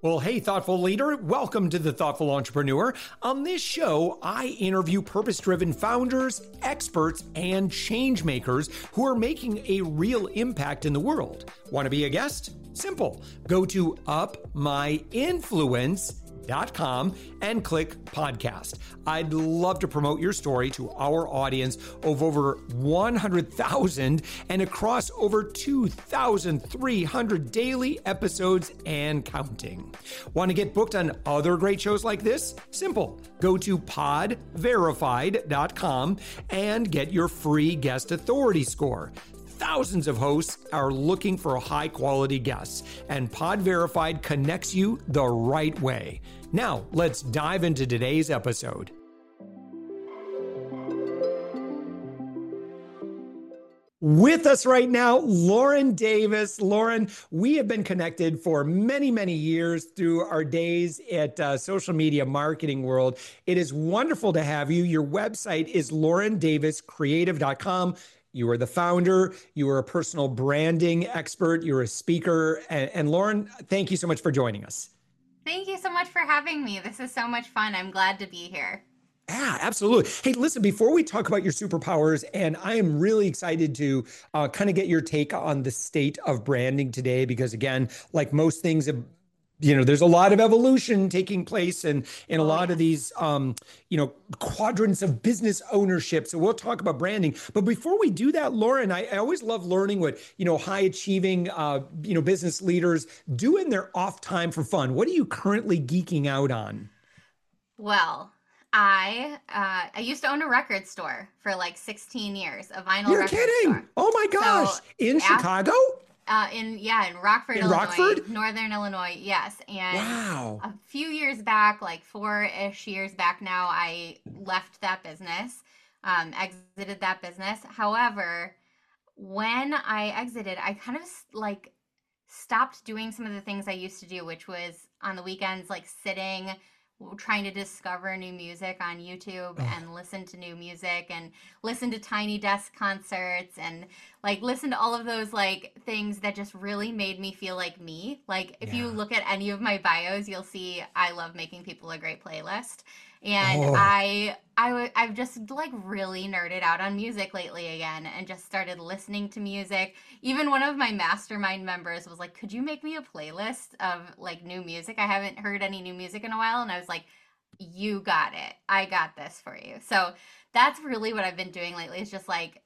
Well, hey, thoughtful leader, welcome to the Thoughtful Entrepreneur. On this show, I interview purpose-driven founders, experts, and change makers who are making a real impact in the world. Want to be a guest? Simple. Go to upmyinfluence.com and click podcast. I'd love to promote your story to our audience of over 100,000 and across over 2,300 daily episodes and counting. Want to get booked on other great shows like this? Simple. Go to podverified.com and get your free guest authority score. Thousands of hosts are looking for high-quality guests, and PodVerified connects you the right way. Now, let's dive into today's episode. With us right now, Lauren Davis. Lauren, we have been connected for many, many years through our days at Social Media Marketing World. It is wonderful to have you. Your website is laurendaviscreative.com. You are the founder, you are a personal branding expert, you're a speaker. And Lauren, thank you so much for joining us. Thank you so much for having me. This is so much fun. I'm glad to be here. Yeah, absolutely. Hey, listen, before we talk about your superpowers, and I am really excited to kind of get your take on the state of branding today, because again, like most things, there's a lot of evolution taking place in a lot of these, quadrants of business ownership. So we'll talk about branding. But before we do that, Lauren, I always love learning what, high achieving, business leaders do in their off time for fun. What are you currently geeking out on? Well, I used to own a record store for like 16 years, a vinyl You're record kidding. store. Oh my gosh. So in Chicago? In Rockford, Illinois, Northern Illinois. Yes. And wow. A few years back, like 4-ish years back now, I left that business, exited that business. However, when I exited, I kind of like stopped doing some of the things I used to do, which was on the weekends, like sitting, trying to discover new music on YouTube and listen to new music and listen to Tiny Desk concerts and like listen to all of those like things that just really made me feel like me. Like if you look at any of my bios, you'll see I love making people a great playlist. And I've just like really nerded out on music lately again and just started listening to music. Even one of my mastermind members was like, could you make me a playlist of like new music? I haven't heard any new music in a while. And I was like, you got it. I got this for you. So that's really what I've been doing lately is just like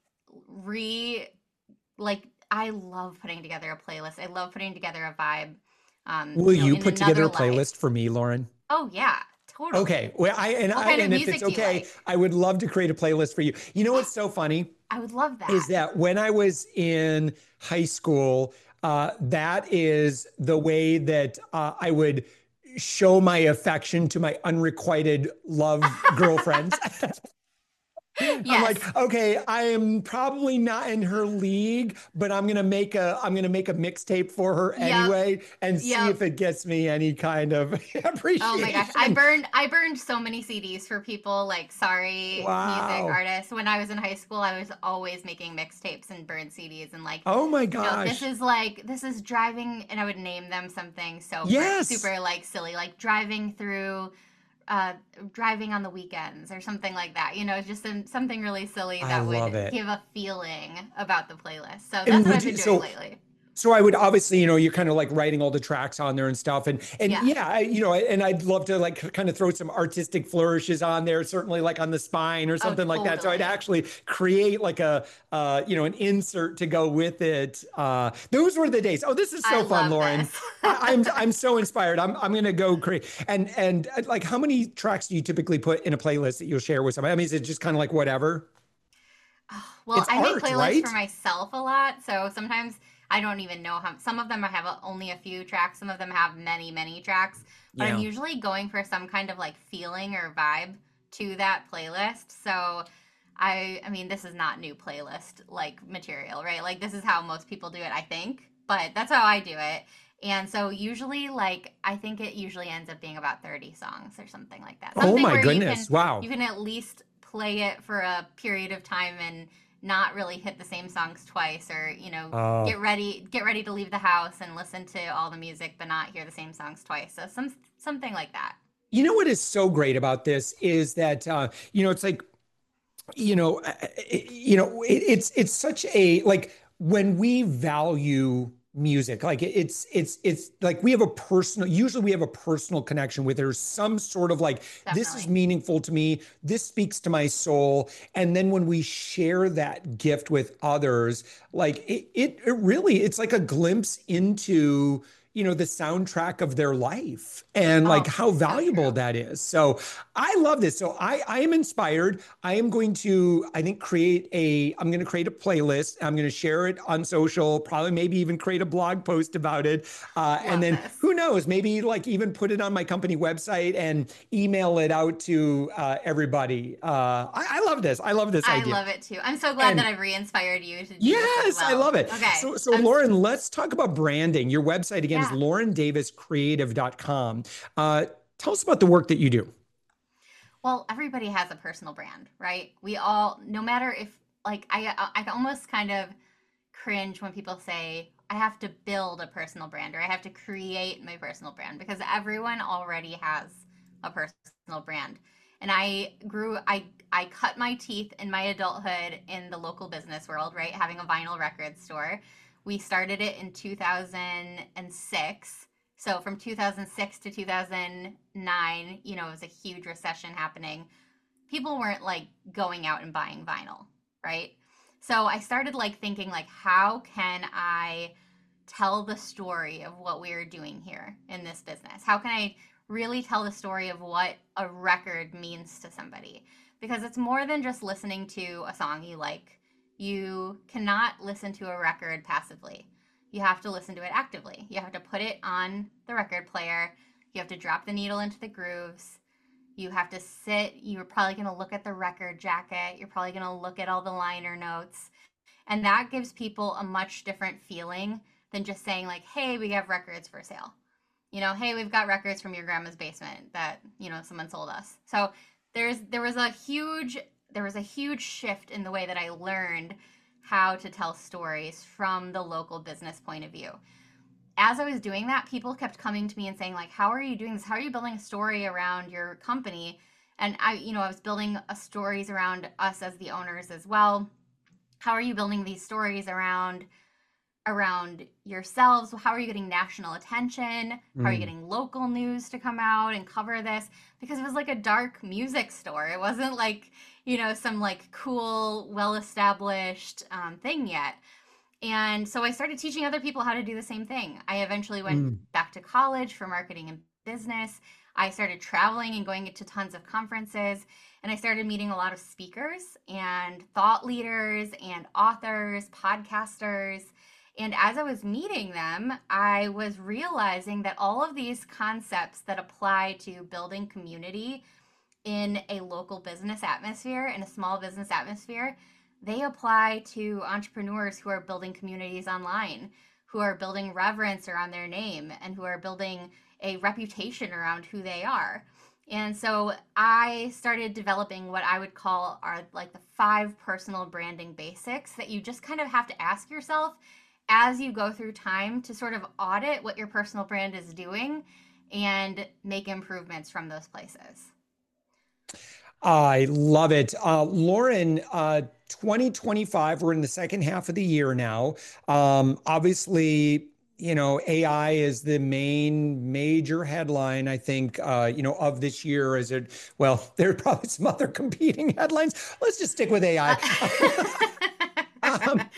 I love putting together a playlist. I love putting together a vibe. Will you put together a playlist for me, Lauren? Oh yeah. Totally. Okay. Well, and if it's okay, I would love to create a playlist for you. You know what's so funny? I would love that. Is that when I was in high school, that is the way that I would show my affection to my unrequited love girlfriends. Yes. I'm like, okay, I am probably not in her league, but I'm gonna make a mixtape for her anyway, and see if it gets me any kind of appreciation. Oh my gosh, I burned so many CDs for people like music artists. When I was in high school, I was always making mixtapes and burned CDs and like, oh my gosh, this is driving, and I would name them something so super like silly, like driving on the weekends or something like that, just something really silly that would give a feeling about the playlist. So that's what I've been doing lately. So I would obviously, you're kind of like writing all the tracks on there and stuff. And and I'd love to like kind of throw some artistic flourishes on there, certainly like on the spine or something like that. So I'd actually create like an insert to go with it. Those were the days. Oh, this is so fun, Lauren. I'm so inspired. I'm going to go create. And like, how many tracks do you typically put in a playlist that you'll share with somebody? I mean, is it just kind of like whatever? Well, I make playlists for myself a lot. So sometimes I don't even know how. Some of them I have only a few tracks. Some of them have many, many tracks. But I'm usually going for some kind of like feeling or vibe to that playlist. So I mean, this is not new playlist like material, right? Like this is how most people do it, I think. But that's how I do it. And so usually, like, I think it usually ends up being about 30 songs or something like that. Something oh my goodness! Wow. You can at least play it for a period of time not really hit the same songs twice, or Uh, get ready to leave the house and listen to all the music but not hear the same songs twice. So something like that. you know what is so great about this is that it's like you know, it's such a like when we value music, like it's like we have a personal, usually we have a personal connection with there's some sort of like this is Definitely. meaningful to me, this speaks to my soul, and then when we share that gift with others, like it really it's like a glimpse into the soundtrack of their life and like Oh, how so valuable true. that is. So I love this. So I am inspired. I am going to, I think, I'm going to create a playlist. I'm going to share it on social, probably maybe even create a blog post about it. And Love then this. who knows, maybe like even put it on my company website and email it out to everybody. I love this. I love this I idea. love it too. I'm so glad that And I've re-inspired you to do this as yes, I well. love it. Okay. So Lauren, let's talk about branding. Your website again is Yeah. laurendaviscreative.com. Uh, Tell us about the work that you do. Well, everybody has a personal brand, right? We all, no matter if, like, I almost kind of cringe when people say I have to build a personal brand or I have to create my personal brand, because everyone already has a personal brand. And I cut my teeth in my adulthood in the local business world, right? Having a vinyl record store. We started it in 2006. So from 2006 to 2009, it was a huge recession happening. People weren't like going out and buying vinyl, right? So I started like thinking like how can I tell the story of what we're doing here in this business? How can I really tell the story of what a record means to somebody? Because it's more than just listening to a song you like. You cannot listen to a record passively. You have to listen to it actively. You have to put it on the record player. You have to drop the needle into the grooves. You have to sit. You're probably going to look at the record jacket. You're probably going to look at all the liner notes. And that gives people a much different feeling than just saying, like, hey, we have records for sale. Hey, we've got records from your grandma's basement that, someone sold us. So there was a huge shift in the way that I learned how to tell stories from the local business point of view. As I was doing that, people kept coming to me and saying, like, how are you doing this? How are you building a story around your company? And I was building stories around us as the owners as well. How are you building these stories around yourselves? How are you getting national attention? How are you Mm. getting local news to come out and cover this? Because it was like a dark music store. It wasn't like, some like cool, well established thing yet. And so I started teaching other people how to do the same thing. I eventually went Mm. back to college for marketing and business. I started traveling and going to tons of conferences. And I started meeting a lot of speakers and thought leaders and authors, podcasters. And as I was meeting them, I was realizing that all of these concepts that apply to building community in a local business atmosphere, in a small business atmosphere, they apply to entrepreneurs who are building communities online, who are building reverence around their name, and who are building a reputation around who they are. And so I started developing what I would call are like the 5 personal branding basics that you just kind of have to ask yourself as you go through time to sort of audit what your personal brand is doing and make improvements from those places. I love it. Lauren, 2025, we're in the second half of the year now. Obviously, AI is the main major headline, I think, of this year. Well, there are probably some other competing headlines. Let's just stick with AI. Um,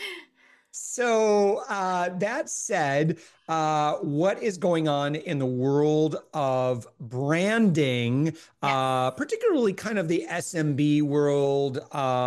that said, what is going on in the world of branding, Yes. particularly kind of the SMB world?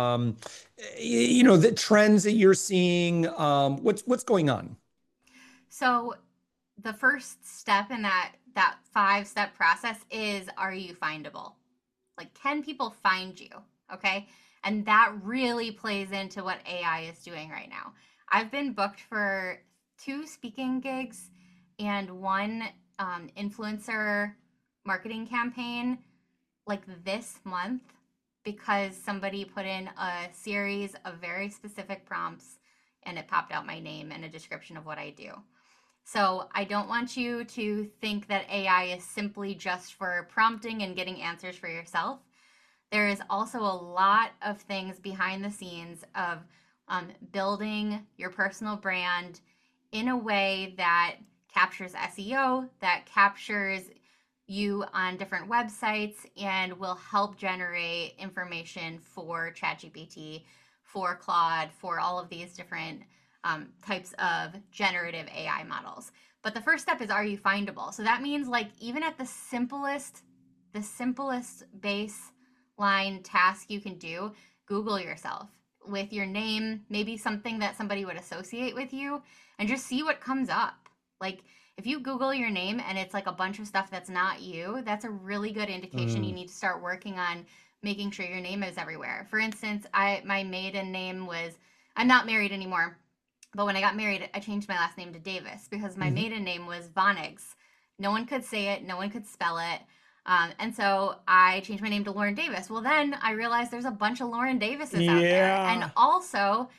The trends that you're seeing. What's going on? So the first step in that 5-step process is, are you findable? Like, can people find you? Okay? And that really plays into what AI is doing right now. I've been booked for 2 speaking gigs and 1 influencer marketing campaign like this month, because somebody put in a series of very specific prompts and it popped out my name and a description of what I do. So I don't want you to think that AI is simply just for prompting and getting answers for yourself. There is also a lot of things behind the scenes of building your personal brand in a way that captures SEO, that captures you on different websites, and will help generate information for ChatGPT, for Claude, for all of these different types of generative AI models. But the first step is, are you findable? So that means, like, even at the simplest baseline task you can do, Google yourself with your name, maybe something that somebody would associate with you, and just see what comes up. Like, if you Google your name and it's like a bunch of stuff that's not you, that's a really good indication you Mm. need to start working on making sure your name is everywhere. For instance, my maiden name was, I'm not married anymore, but when I got married, I changed my last name to Davis because my Mhm. maiden name was Vonnegs. No one could say it, no one could spell it. And so I changed my name to Lauren Davis. Well, then I realized there's a bunch of Lauren Davises out there. And Yeah. also,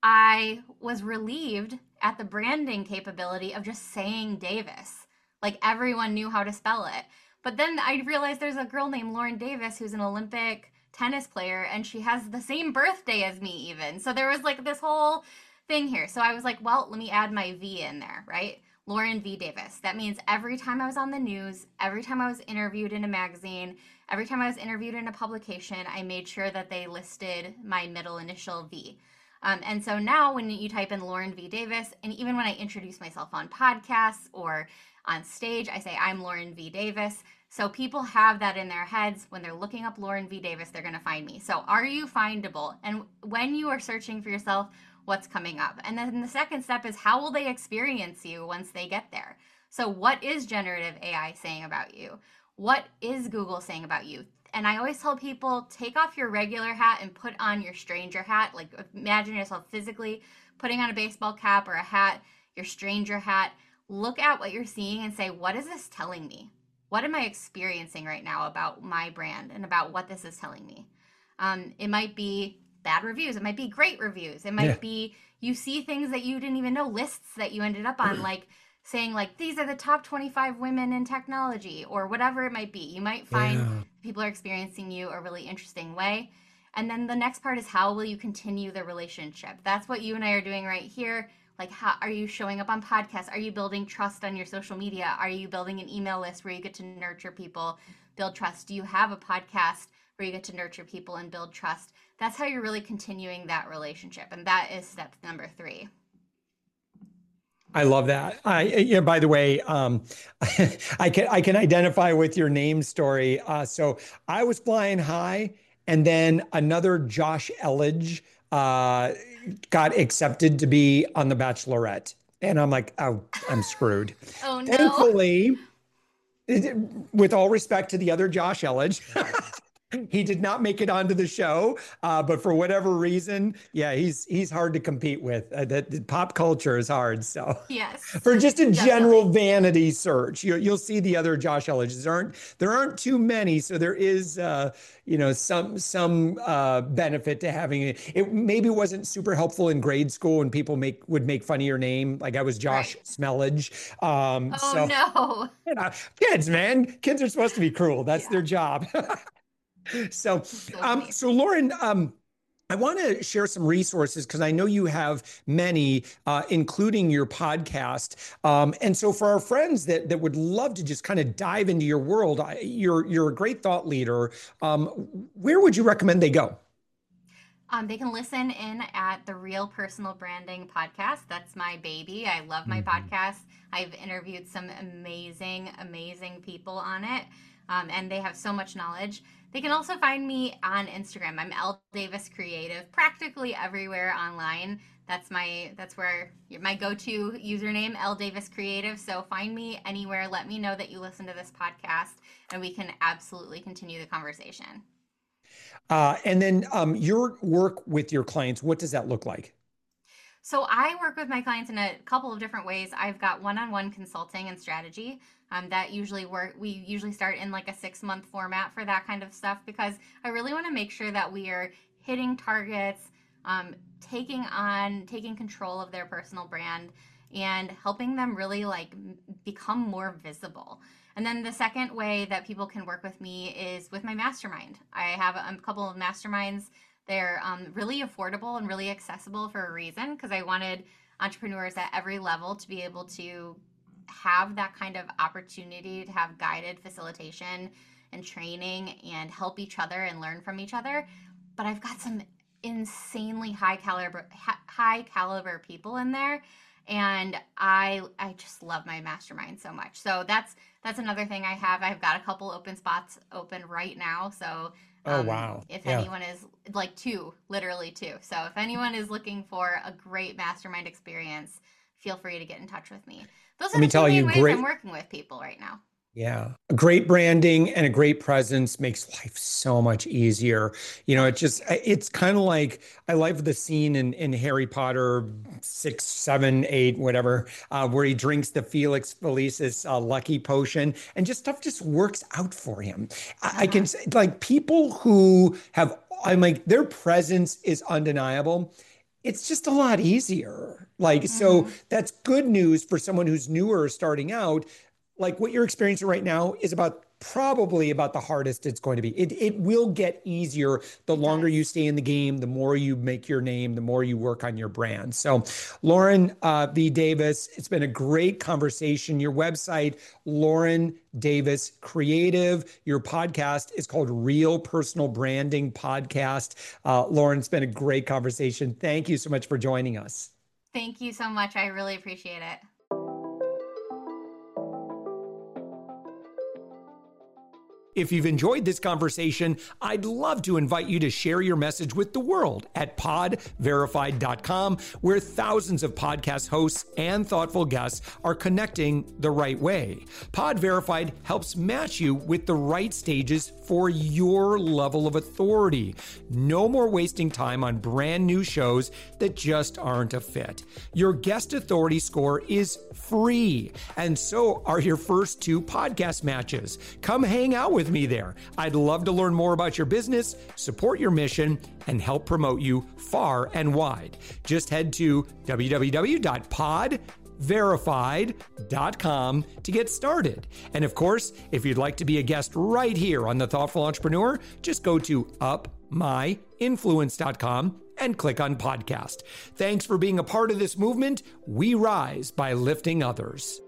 I was relieved at the branding capability of just saying Davis. Like, everyone knew how to spell it. But then I realized there's a girl named Lauren Davis who's an Olympic tennis player, and she has the same birthday as me, even. So there was like this whole thing here. So I was like, well, let me add my V in there, right? Lauren V. Davis. That means every time I was on the news, every time I was interviewed in a magazine, every time I was interviewed in a publication, I made sure that they listed my middle initial V. And so now when you type in Lauren V. Davis, and even when I introduce myself on podcasts or on stage, I say I'm Lauren V. Davis. So people have that in their heads. When they're looking up Lauren V. Davis, they're going to find me. So are you findable? And when you are searching for yourself, what's coming up? And then the second step is, how will they experience you once they get there? So what is generative AI saying about you? What is Google saying about you? And I always tell people, take off your regular hat and put on your stranger hat. Like, imagine yourself physically putting on a baseball cap or a hat, your stranger hat. Look at what you're seeing and say, what is this telling me? What am I experiencing right now about my brand and about what this is telling me? It might be bad reviews. It might be great reviews. It Yeah. might be you see things that you didn't even know, lists that you ended up on, like saying like these are the top 25 women in technology or whatever it might be. You might find Yeah. people are experiencing you a really interesting way. And then the next part is, how will you continue the relationship? That's what you and I are doing right here. Like, how are you showing up on podcasts? Are you building trust on your social media? Are you building an email list where you get to nurture people, build trust? Do you have a podcast where you get to nurture people and build trust? That's how you're really continuing that relationship. And that is step number 3. I love that. Yeah, by the way, I can identify with your name story. So I was flying high, and then another Josh Elledge uh, got accepted to be on The Bachelorette, and I'm like, oh, I'm screwed. Oh no. Thankfully, with all respect to the other Josh Elledge, he did not make it onto the show, but for whatever reason, yeah, he's hard to compete with. The pop culture is hard. So, Yes, for just a general definitely. vanity search, you'll see the other Josh Elledges. There aren't too many, so there is some benefit to having it. It maybe wasn't super helpful in grade school when people would make fun of your name, like I was Josh Right. Smellage. Oh So no. you know, kids, man, kids are supposed to be cruel. That's Yeah. their job. So, So funny. Lauren, I want to share some resources because I know you have many, including your podcast. And so, for our friends that would love to just kind of dive into your world, you're a great thought leader. Um, where would you recommend they go? They can listen in at the Real Personal Branding podcast. That's my baby. I love my Mhm. podcast. I've interviewed some amazing, amazing people on it, and they have so much knowledge. They can also find me on Instagram. I'm L Davis Creative, practically everywhere online. That's where my go-to username, L Davis Creative. So find me anywhere. Let me know that you listen to this podcast, and we can absolutely continue the conversation. And then your work with your clients, what does that look like? So I work with my clients in a couple of different ways. I've got one-on-one consulting and strategy. That usually we usually start in like a 6-month format for that kind of stuff, because I really want to make sure that we are hitting targets, taking control of their personal brand, and helping them really like become more visible. And then the second way that people can work with me is with my mastermind. I have a couple of masterminds. They're really affordable and really accessible for a reason, because I wanted entrepreneurs at every level to be able to have that kind of opportunity to have guided facilitation and training and help each other and learn from each other. But I've got some insanely high caliber people in there, and I just love my mastermind so much. So that's another thing I have. I've got a couple open spots open right now. So Oh, wow. if Yeah. anyone is like literally two. So if anyone is looking for a great mastermind experience, feel free to get in touch with me. Those are Let me the two tell you, main ways great. I'm working with people right now. Yeah. Great branding and a great presence makes life so much easier. It's kind of like, I love the scene in Harry Potter 6, 7, 8, whatever, where he drinks the Felix Felicis lucky potion, and just stuff just works out for him. I can say, like, people who I'm like, their presence is undeniable. It's just a lot easier. Like, so that's good news for someone who's newer or starting out. Like, what you're experiencing right now is probably about the hardest it's going to be. It will get easier the longer you stay in the game, the more you make your name, the more you work on your brand. So, Lauren V. Davis, it's been a great conversation. Your website, Lauren Davis Creative. Your podcast is called Real Personal Branding Podcast. Lauren, it's been a great conversation. Thank you so much for joining us. Thank you so much. I really appreciate it. If you've enjoyed this conversation, I'd love to invite you to share your message with the world at podverified.com, where thousands of podcast hosts and thoughtful guests are connecting the right way. Pod Verified helps match you with the right stages for your level of authority. No more wasting time on brand new shows that just aren't a fit. Your guest authority score is free, and so are your first 2 podcast matches. Come hang out with me there. I'd love to learn more about your business, support your mission, and help promote you far and wide. Just head to www.podverified.com to get started. And of course, if you'd like to be a guest right here on The Thoughtful Entrepreneur, just go to upmyinfluence.com and click on podcast. Thanks for being a part of this movement. We rise by lifting others.